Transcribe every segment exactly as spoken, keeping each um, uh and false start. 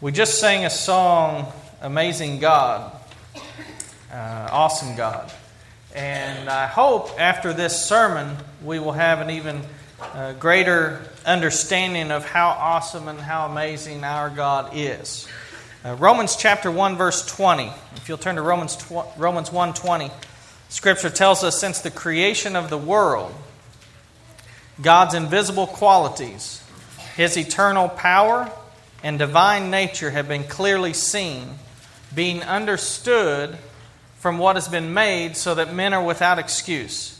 We just sang a song, Amazing God, uh, Awesome God. And I hope after this sermon we will have an even uh, greater understanding of how awesome and how amazing our God is. Uh, Romans chapter one verse twenty. If you'll turn to Romans tw- Romans one twenty, Scripture tells us, since the creation of the world, God's invisible qualities, His eternal power and divine nature have been clearly seen, being understood from what has been made, so that men are without excuse.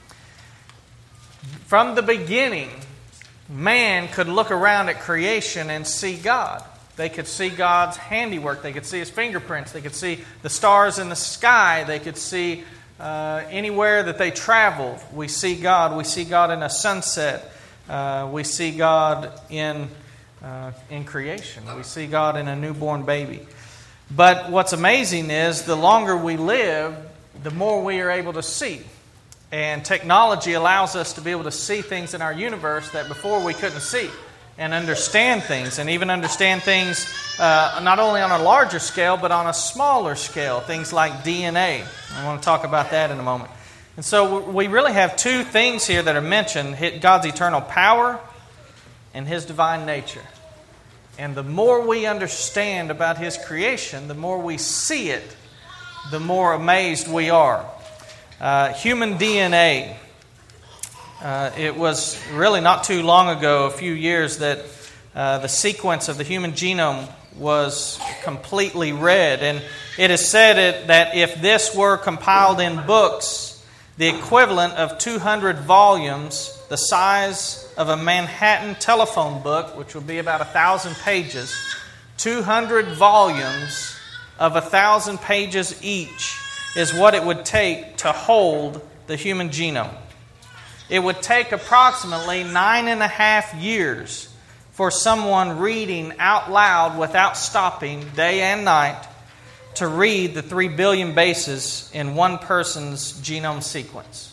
From the beginning, man could look around at creation and see God. They could see God's handiwork. They could see His fingerprints. They could see the stars in the sky. They could see uh, anywhere that they traveled. We see God. We see God in a sunset. Uh, we see God in uh, in creation. We see God in a newborn baby. But what's amazing is the longer we live, the more we are able to see. And technology allows us to be able to see things in our universe that before we couldn't see, and understand things, and even understand things uh, not only on a larger scale, but on a smaller scale, things like D N A. I want to talk about that in a moment. And so we really have two things here that are mentioned: God's eternal power and His divine nature. And the more we understand about His creation, the more we see it, the more amazed we are. Uh, human D N A. Uh, it was really not too long ago, a few years, that uh, the sequence of the human genome was completely read. And it is said it, that if this were compiled in books, the equivalent of two hundred volumes, the size of a Manhattan telephone book, which would be about one thousand pages, two hundred volumes of one thousand pages each is what it would take to hold the human genome. It would take approximately nine and a half years for someone reading out loud without stopping day and night to read the three billion bases in one person's genome sequence.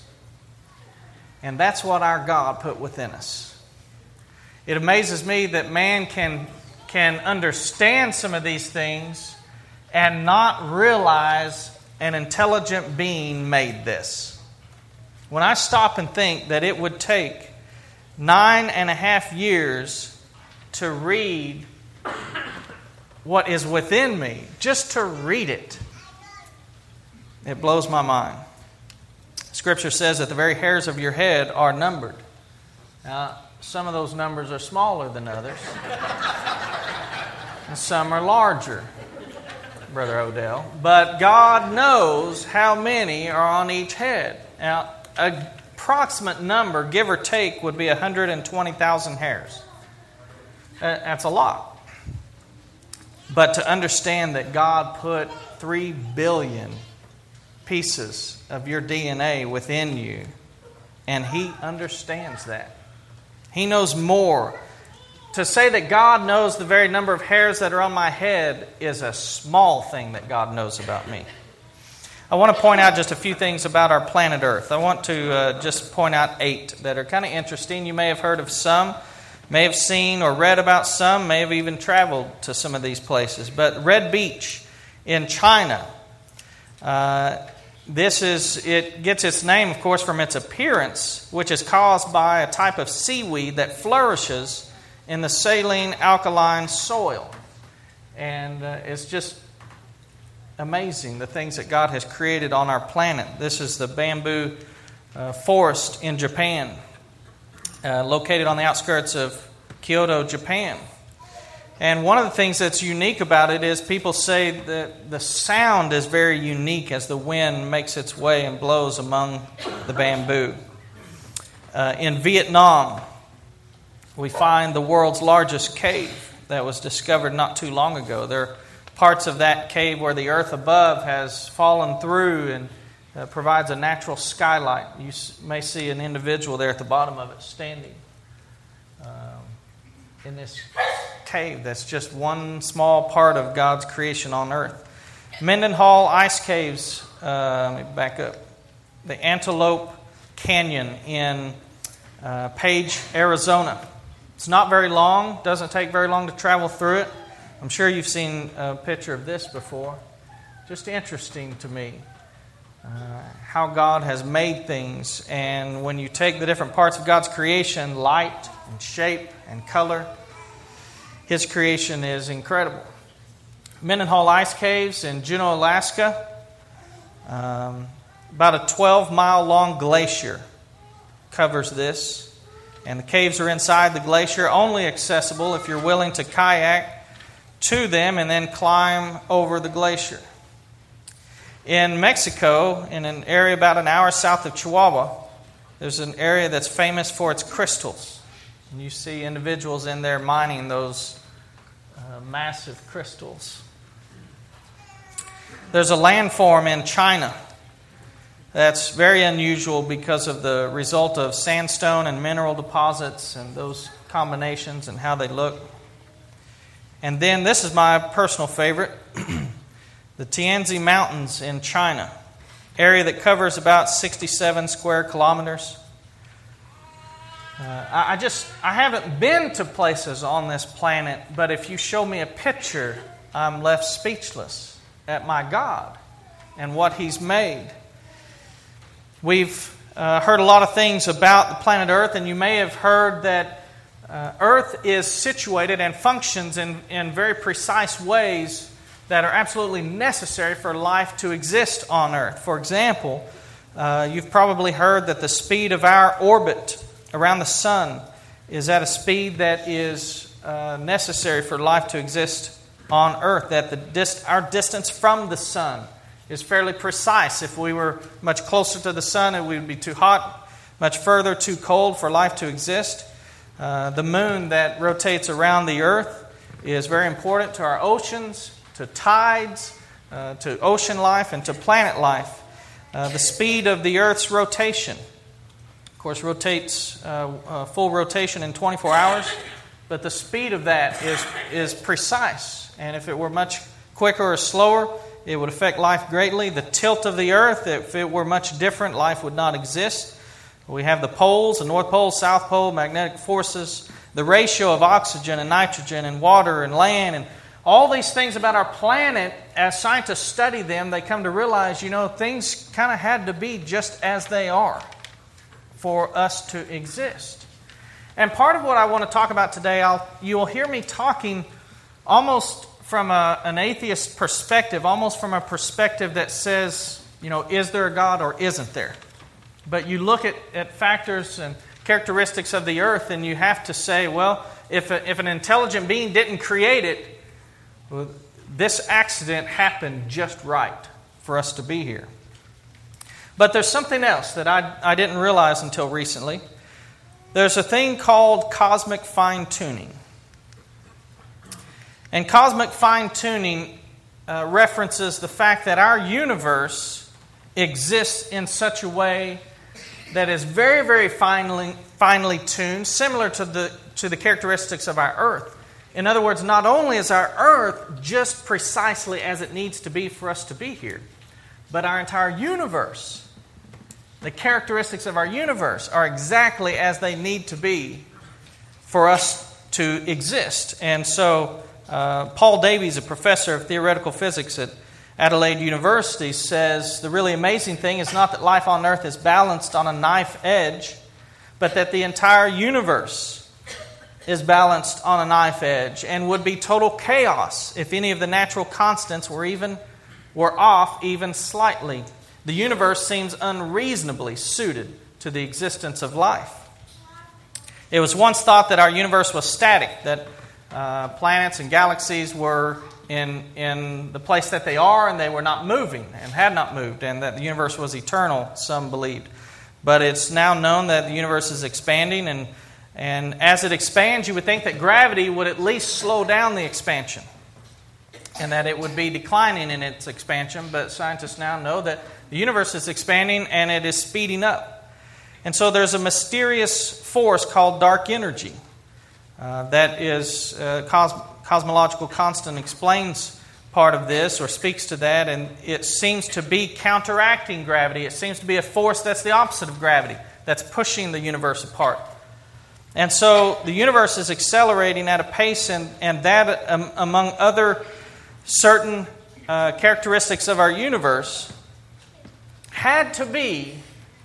And that's what our God put within us. It amazes me that man can, can understand some of these things and not realize an intelligent being made this. When I stop and think that it would take nine and a half years to read what is within me, just to read it, it blows my mind. Scripture says that the very hairs of your head are numbered. Now, some of those numbers are smaller than others, and some are larger, Brother Odell. But God knows how many are on each head. Now, an approximate number, give or take, would be one hundred twenty thousand hairs. That's a lot. But to understand that God put three billion pieces of your D N A within you, and He understands that. He knows more. To say that God knows the very number of hairs that are on my head is a small thing that God knows about me. I want to point out just a few things about our planet Earth. I want to uh, just point out eight that are kind of interesting. You may have heard of some, may have seen or read about some, may have even traveled to some of these places. But Red Beach in China, uh, this is it gets its name, of course, from its appearance, which is caused by a type of seaweed that flourishes in the saline alkaline soil. And uh, it's just amazing the things that God has created on our planet. This is the bamboo uh, forest in Japan, uh, located on the outskirts of Kyoto, Japan. And one of the things that's unique about it is people say that the sound is very unique as the wind makes its way and blows among the bamboo. Uh, in Vietnam, we find the world's largest cave that was discovered not too long ago. There are parts of that cave where the earth above has fallen through and uh, provides a natural skylight. You may see an individual there at the bottom of it standing um, in this cave that's just one small part of God's creation on earth. Mendenhall Ice Caves, uh, let me back up. The Antelope Canyon in uh, Page, Arizona. It's not very long, doesn't take very long to travel through it. I'm sure you've seen a picture of this before. Just interesting to me uh, how God has made things. And when you take the different parts of God's creation, light and shape and color, His creation is incredible. Mendenhall Ice Caves in Juneau, Alaska. Um, about a twelve-mile long glacier covers this. And the caves are inside the glacier, only accessible if you're willing to kayak to them and then climb over the glacier. In Mexico, in an area about an hour south of Chihuahua, there's an area that's famous for its crystals. And you see individuals in there mining those uh, massive crystals. There's a landform in China that's very unusual because of the result of sandstone and mineral deposits and those combinations and how they look. And then this is my personal favorite, the Tianzi Mountains in China, area that covers about sixty-seven square kilometers. Uh, I, I just I haven't been to places on this planet, but if you show me a picture, I'm left speechless at my God and what He's made. We've uh, heard a lot of things about the planet Earth, and you may have heard that uh, Earth is situated and functions in, in very precise ways that are absolutely necessary for life to exist on Earth. For example, uh, you've probably heard that the speed of our orbit around the Sun is at a speed that is uh, necessary for life to exist on Earth, that the dist- our distance from the Sun is fairly precise. If we were much closer to the sun, it would be too hot, much further, too cold for life to exist. Uh, the moon that rotates around the earth is very important to our oceans, to tides, uh, to ocean life, and to planet life. Uh, the speed of the earth's rotation, of course, rotates uh, uh, full rotation in twenty-four hours, but the speed of that is, is precise. And if it were much quicker or slower, it would affect life greatly. The tilt of the earth, if it were much different, life would not exist. We have the poles, the North Pole, South Pole, magnetic forces, the ratio of oxygen and nitrogen and water and land, and all these things about our planet. As scientists study them, they come to realize, you know, things kind of had to be just as they are for us to exist. And part of what I want to talk about today, I'll, you'll hear me talking almost from a, an atheist perspective, almost from a perspective that says, you know, is there a God or isn't there? But you look at, at factors and characteristics of the earth and you have to say, well, if, a, if an intelligent being didn't create it, well, this accident happened just right for us to be here. But there's something else that I, I didn't realize until recently. There's a thing called cosmic fine-tuning. And cosmic fine-tuning uh, references the fact that our universe exists in such a way that is very, very finely, finely tuned, similar to the, to the characteristics of our earth. In other words, not only is our earth just precisely as it needs to be for us to be here, but our entire universe, the characteristics of our universe are exactly as they need to be for us to exist. And so Uh, Paul Davies, a professor of theoretical physics at Adelaide University, says the really amazing thing is not that life on Earth is balanced on a knife edge, but that the entire universe is balanced on a knife edge and would be total chaos if any of the natural constants were even were off even slightly. The universe seems unreasonably suited to the existence of life. It was once thought that our universe was static, that Uh, planets and galaxies were in in the place that they are and they were not moving and had not moved, and that the universe was eternal, some believed. But it's now known that the universe is expanding, and, and as it expands, you would think that gravity would at least slow down the expansion and that it would be declining in its expansion, but scientists now know that the universe is expanding and it is speeding up. And so there's a mysterious force called dark energy. Uh, that is, uh, cos- cosmological constant explains part of this or speaks to that, and it seems to be counteracting gravity. It seems to be a force that's the opposite of gravity, that's pushing the universe apart. And so the universe is accelerating at a pace, and, and that, um, among other certain uh, characteristics of our universe, had to be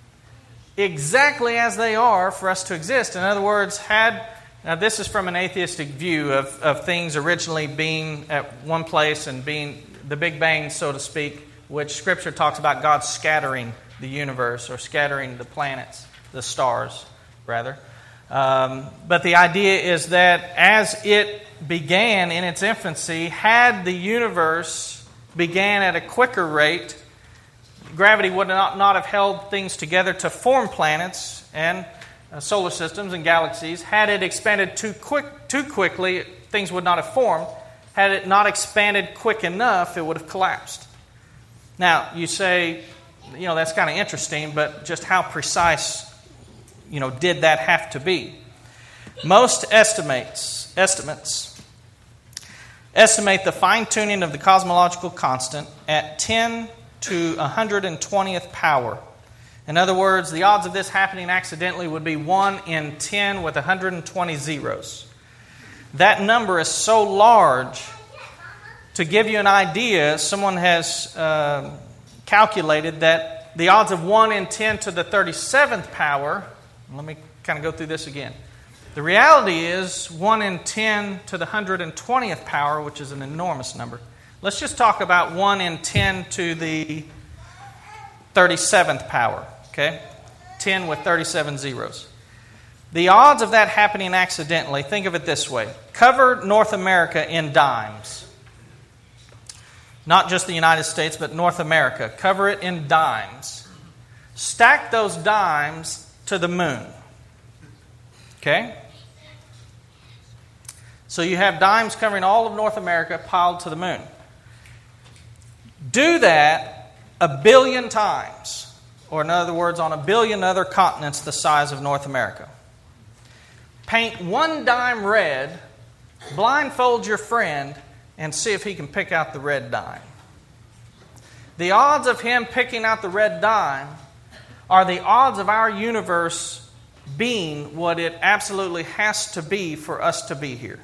exactly as they are for us to exist. In other words, had, now this is from an atheistic view of, of things originally being at one place and being the Big Bang, so to speak, which Scripture talks about God scattering the universe or scattering the planets, the stars, rather. Um, but the idea is that as it began in its infancy, had the universe began at a quicker rate, gravity would not, not have held things together to form planets and uh, solar systems and galaxies. Had it expanded too quick, too quickly, things would not have formed. Had it not expanded quick enough, it would have collapsed. Now, you say, you know, that's kind of interesting, but just how precise, you know, did that have to be? Most estimates, estimates estimate the fine-tuning of the cosmological constant at ten to one hundred twentieth power. In other words, the odds of this happening accidentally would be one in ten with one hundred twenty zeros. That number is so large, to give you an idea, someone has uh, calculated that the odds of one in ten to the thirty-seventh power, let me kind of go through this again. The reality is one in ten to the one hundred twentieth power, which is an enormous number. Let's just talk about one in ten to the thirty-seventh power, okay? ten with thirty-seven zeros. The odds of that happening accidentally, think of it this way. Cover North America in dimes. Not just the United States, but North America. Cover it in dimes. Stack those dimes to the moon. Okay? So you have dimes covering all of North America piled to the moon. Do that a billion times, or in other words, on a billion other continents the size of North America. Paint one dime red, blindfold your friend, and see if he can pick out the red dime. The odds of him picking out the red dime are the odds of our universe being what it absolutely has to be for us to be here.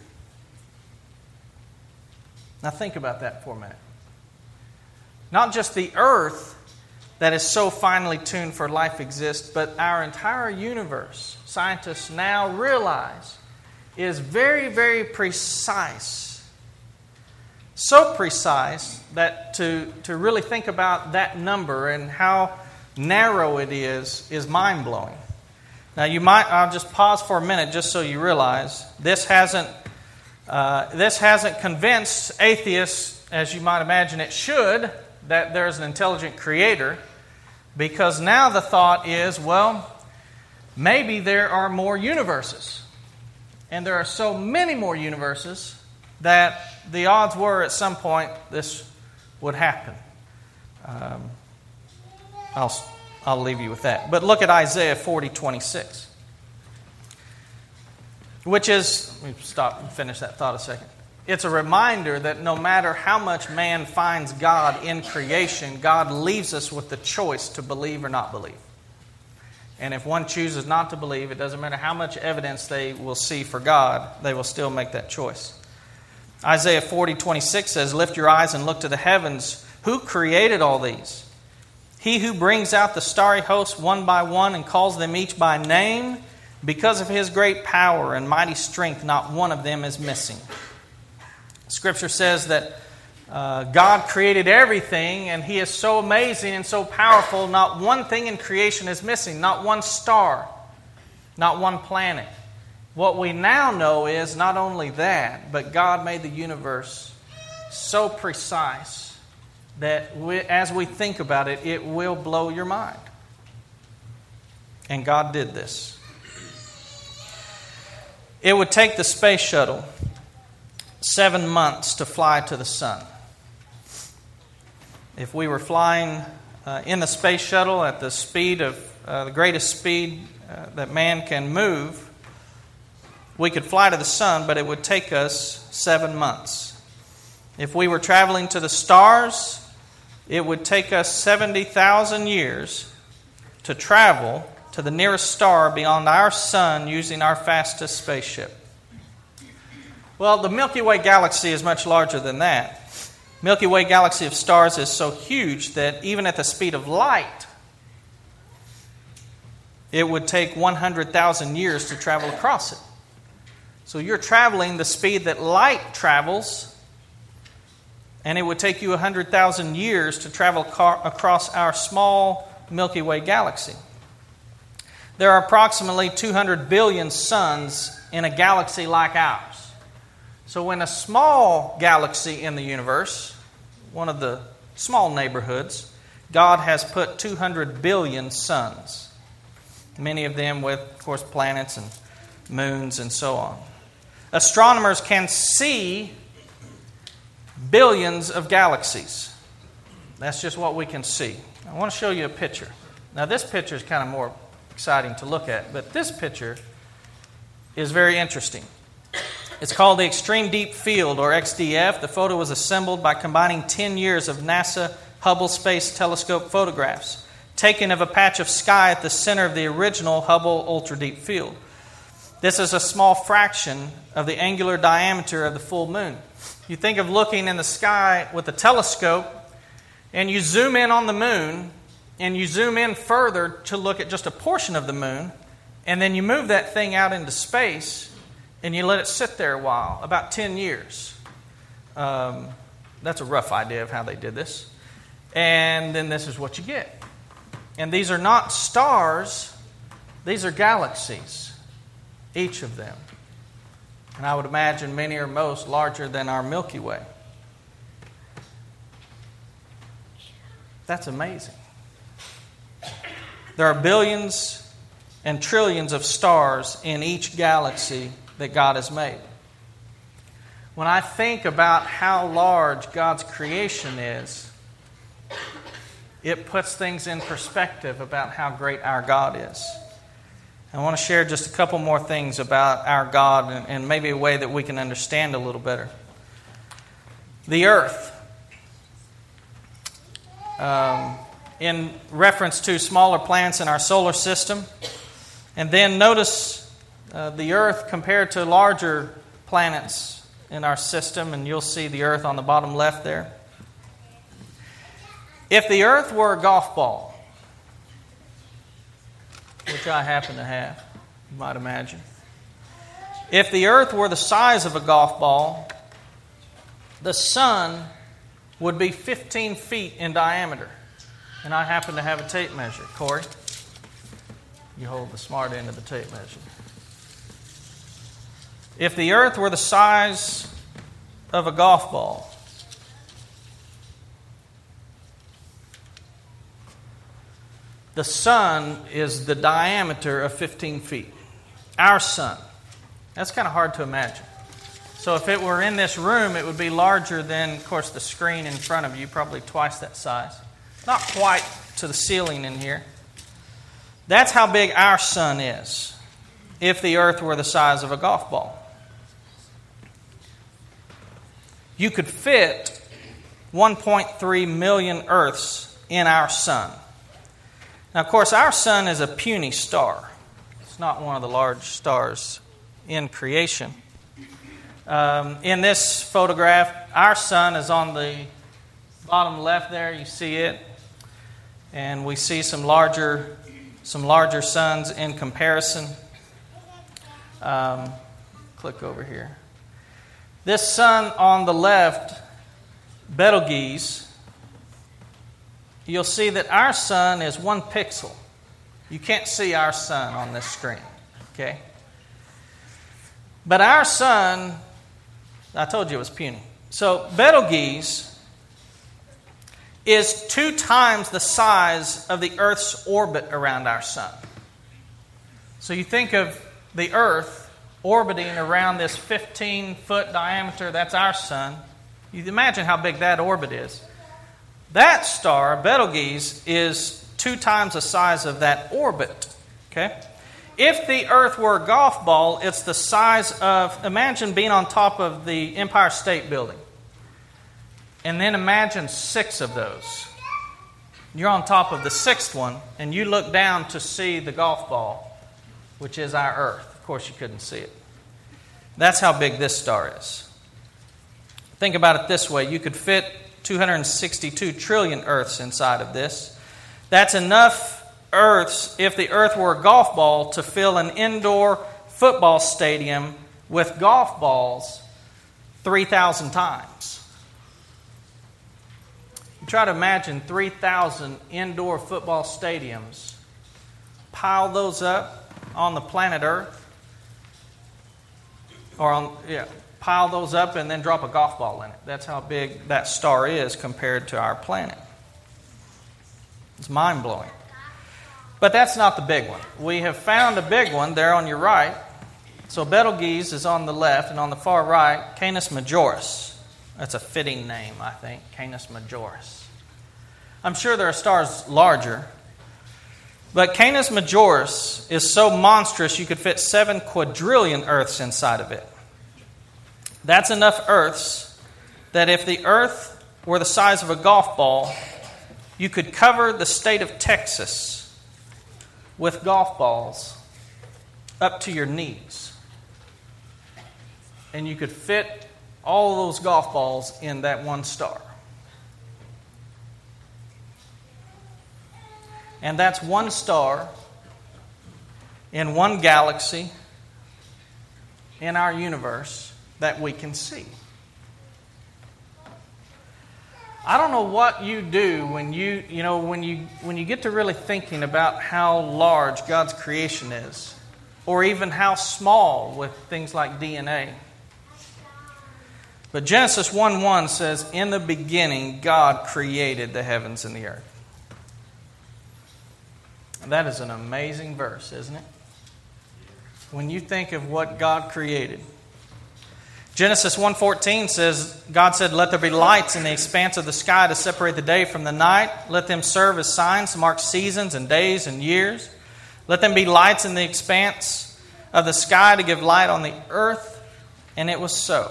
Now think about that for a minute. Not just the earth that is so finely tuned for life exists, but our entire universe, scientists now realize, is very, very precise. So precise that to, to really think about that number and how narrow it is, is mind-blowing. Now you might, I'll just pause for a minute just so you realize, this hasn't, uh, this hasn't convinced atheists, as you might imagine it should, that there's an intelligent creator, because now the thought is, well, maybe there are more universes. And there are so many more universes that the odds were at some point this would happen. Um, I'll, I'll leave you with that. But look at Isaiah forty twenty-six, which is, let me stop and finish that thought a second. It's a reminder that no matter how much man finds God in creation, God leaves us with the choice to believe or not believe. And if one chooses not to believe, it doesn't matter how much evidence they will see for God, they will still make that choice. Isaiah forty twenty-six says, "Lift your eyes and look to the heavens. Who created all these? He who brings out the starry hosts one by one and calls them each by name, because of his great power and mighty strength, not one of them is missing." Scripture says that uh, God created everything, and He is so amazing and so powerful, not one thing in creation is missing, not one star, not one planet. What we now know is not only that, but God made the universe so precise that we, as we think about it, it will blow your mind. And God did this. It would take the space shuttle seven months to fly to the sun. If we were flying uh, in the space shuttle at the speed of uh, the greatest speed uh, that man can move, we could fly to the sun, but it would take us seven months. If we were traveling to the stars, it would take us seventy thousand years to travel to the nearest star beyond our sun using our fastest spaceship. Well, the Milky Way galaxy is much larger than that. Milky Way galaxy of stars is so huge that even at the speed of light, it would take one hundred thousand years to travel across it. So you're traveling the speed that light travels, and it would take you one hundred thousand years to travel car- across our small Milky Way galaxy. There are approximately two hundred billion suns in a galaxy like ours. So in a small galaxy in the universe, one of the small neighborhoods, God has put two hundred billion suns. Many of them with, of course, planets and moons and so on. Astronomers can see billions of galaxies. That's just what we can see. I want to show you a picture. Now, this picture is kind of more exciting to look at, but this picture is very interesting. It's called the Extreme Deep Field, or X D F. The photo was assembled by combining ten years of NASA Hubble Space Telescope photographs, taken of a patch of sky at the center of the original Hubble Ultra Deep Field. This is a small fraction of the angular diameter of the full moon. You think of looking in the sky with a telescope, and you zoom in on the moon, and you zoom in further to look at just a portion of the moon, and then you move that thing out into space, and you let it sit there a while, about ten years. Um, that's a rough idea of how they did this. And then this is what you get. And these are not stars, these are galaxies, each of them. And I would imagine many or most larger than our Milky Way. That's amazing. There are billions and trillions of stars in each galaxy that God has made. When I think about how large God's creation is, it puts things in perspective about how great our God is. I want to share just a couple more things about our God and, and maybe a way that we can understand a little better. The earth. Um, in reference to smaller planets in our solar system. And then notice uh, the earth compared to larger planets in our system. And you'll see the earth on the bottom left there. If the earth were a golf ball, which I happen to have, you might imagine. If the earth were the size of a golf ball, the sun would be fifteen feet in diameter. And I happen to have a tape measure. Corey, you hold the smart end of the tape measure. If the earth were the size of a golf ball, the sun is the diameter of fifteen feet. Our sun. That's kind of hard to imagine. So if it were in this room, it would be larger than, of course, the screen in front of you, probably twice that size. Not quite to the ceiling in here. That's how big our sun is, if the earth were the size of a golf ball. You could fit one point three million Earths in our sun. Now, of course, our sun is a puny star. It's not one of the large stars in creation. Um, in this photograph, our sun is on the bottom left there. You see it. And we see some larger, some larger suns in comparison. Um, click over here. This sun on the left, Betelgeuse, you'll see that our sun is one pixel. You can't see our sun on this screen, okay? But our sun, I told you it was puny. So Betelgeuse is two times the size of the Earth's orbit around our sun. So you think of the Earth orbiting around this fifteen-foot diameter, that's our sun. You imagine how big that orbit is. That star, Betelgeuse, is two times the size of that orbit. Okay? If the Earth were a golf ball, it's the size of, imagine being on top of the Empire State Building. And then imagine six of those. you're on top of the sixth one, and you look down to see the golf ball, which is our Earth. Of course, you couldn't see it. That's how big this star is. Think about it this way. You could fit two hundred sixty-two trillion Earths inside of this. That's enough Earths, if the Earth were a golf ball, to fill an indoor football stadium with golf balls three thousand times. You try to imagine three thousand indoor football stadiums. Pile those up on the planet Earth. Or on, yeah, pile those up and then drop a golf ball in it. That's how big that star is compared to our planet. It's mind-blowing. But that's not the big one. We have found a big one there on your right. So Betelgeuse is on the left, and on the far right, Canis Majoris. That's a fitting name, I think, Canis Majoris. I'm sure there are stars larger. But Canis Majoris is so monstrous you could fit seven quadrillion Earths inside of it. That's enough Earths that if the Earth were the size of a golf ball, you could cover the state of Texas with golf balls up to your knees. And you could fit all those golf balls in that one star. And that's one star in one galaxy in our universe that we can see. I don't know what you do when you, you know, when you when you get to really thinking about how large God's creation is, or even how small with things like D N A. But Genesis one one says, "In the beginning, God created the heavens and the earth." And that is an amazing verse, isn't it? When you think of what God created. Genesis one fourteen says, God said, "Let there be lights in the expanse of the sky to separate the day from the night. Let them serve as signs to mark seasons and days and years. Let them be lights in the expanse of the sky to give light on the earth." And it was so.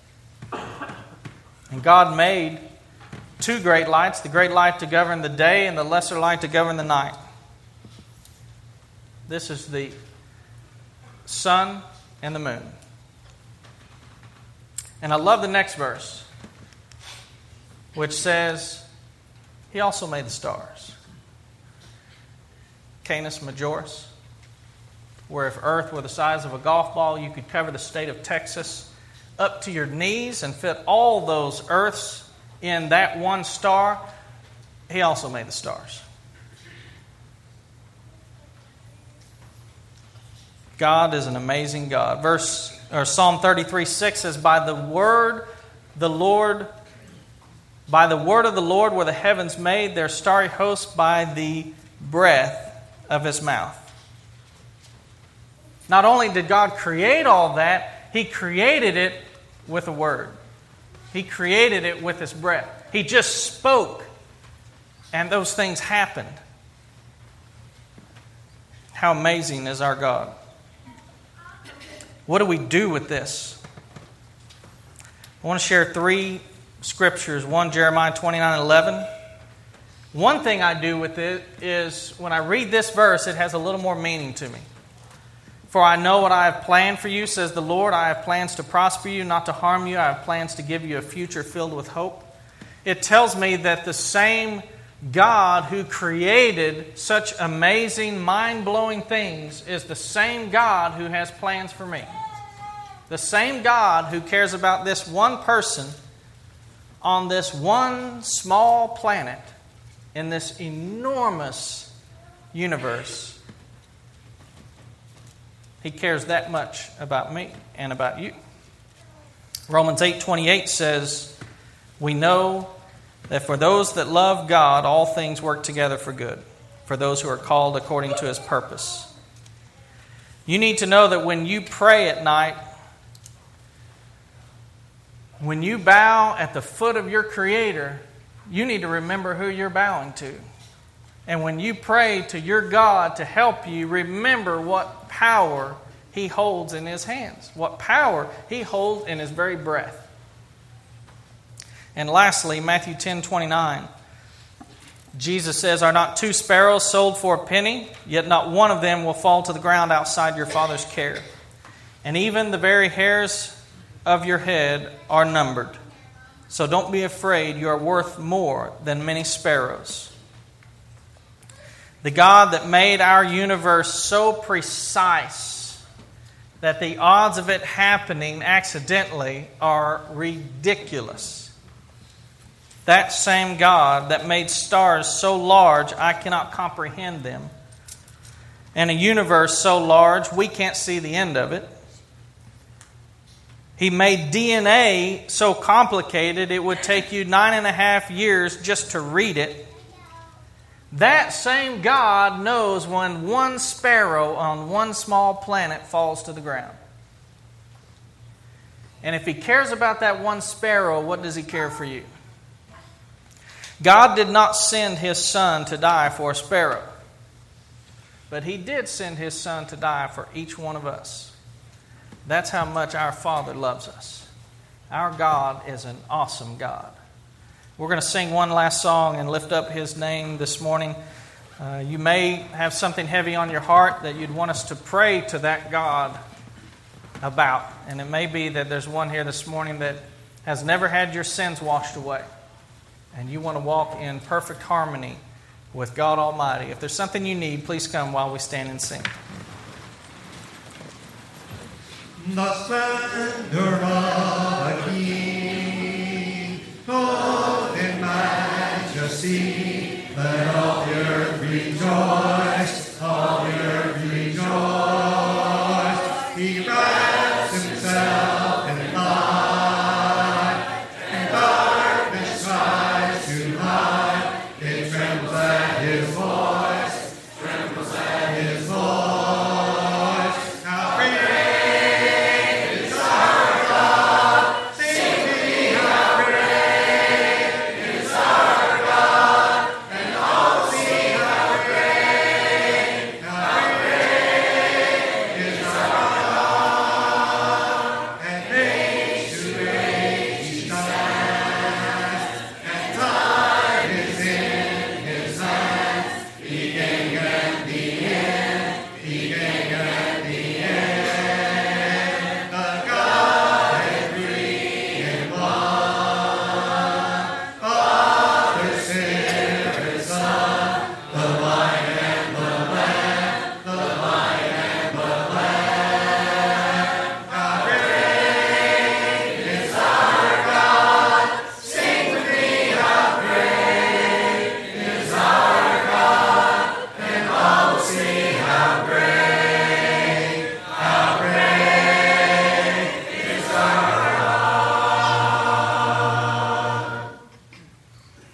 And God made two great lights, the great light to govern the day and the lesser light to govern the night. This is the sun and the moon. And I love the next verse, which says, He also made the stars. Canis Majoris, where if Earth were the size of a golf ball, you could cover the state of Texas up to your knees and fit all those Earths in that one star. He also made the stars. God is an amazing God. Verse or Psalm thirty-three six says, "By the word the Lord, by the word of the Lord were the heavens made, their starry host by the breath of His mouth." Not only did God create all that, He created it with a word. He created it with His breath. He just spoke, and those things happened. How amazing is our God. What do we do with this? I want to share three scriptures. One, Jeremiah twenty-nine eleven. One thing I do with it is when I read this verse, it has a little more meaning to me. "For I know what I have planned for you, says the Lord. I have plans to prosper you, not to harm you. I have plans to give you a future filled with hope." It tells me that the same God who created such amazing, mind-blowing things is the same God who has plans for me. The same God who cares about this one person on this one small planet in this enormous universe. He cares that much about me and about you. Romans eight twenty-eight says, "We know that for those that love God, all things work together for good, for those who are called according to His purpose." You need to know that when you pray at night, when you bow at the foot of your Creator, you need to remember who you're bowing to. And when you pray to your God to help you, remember what power He holds in His hands, what power He holds in His very breath. And lastly, Matthew ten twenty-nine. Jesus says, "Are not two sparrows sold for a penny? Yet not one of them will fall to the ground outside your Father's care. And even the very hairs of your head are numbered. So don't be afraid, you are worth more than many sparrows." The God that made our universe so precise that the odds of it happening accidentally are ridiculous. That same God that made stars so large I cannot comprehend them, and a universe so large we can't see the end of it. He made D N A so complicated it would take you nine and a half years just to read it. That same God knows when one sparrow on one small planet falls to the ground. And if He cares about that one sparrow, what does He care for you? God did not send His Son to die for a sparrow, but He did send His Son to die for each one of us. That's how much our Father loves us. Our God is an awesome God. We're going to sing one last song and lift up His name this morning. Uh, you may have something heavy on your heart that you'd want us to pray to that God about. And it may be that there's one here this morning that has never had your sins washed away. And you want to walk in perfect harmony with God Almighty. If there's something you need, please come while we stand and sing. The splendor of a King, clothed in majesty, let all the earth rejoice.